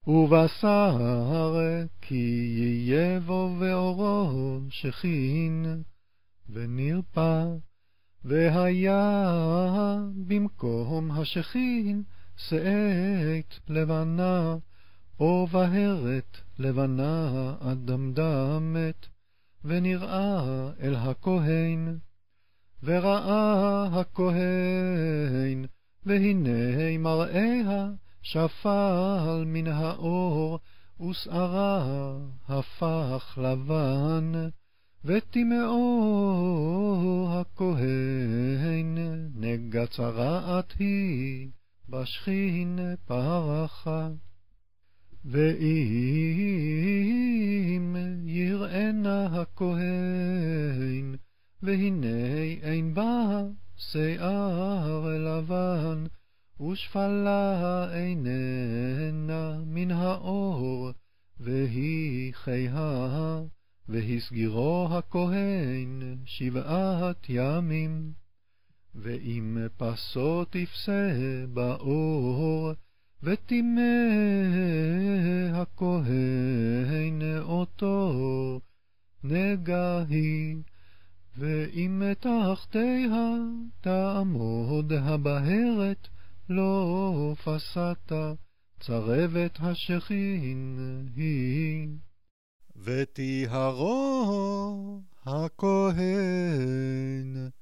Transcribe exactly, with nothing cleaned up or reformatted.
ובשר כי יהיה בו ואורו שכין, ונרפא, והיה במקום השכין שאת לבנה, או בהרת לבנה אדמדמת, ונראה אל הכהן. וראה הכהן, והנה מראיה שפל מן האור, ושערה הפך לבן, ותימאו הכהן, נגע צרעת היא, בשכין פרחה. ואם יראנה הכהן, והנה אין בה שיער לבן, ושפלה איננה מן האור, והיא חיה, והסגירו הכהן שבעת ימים. ואם פסו תפסה באור, וטימא הכהן אותו, נגע היא. ואם תחתיה תעמוד הבהרת, לא פסת, צרבת השכין היא. וטיהרו הכהן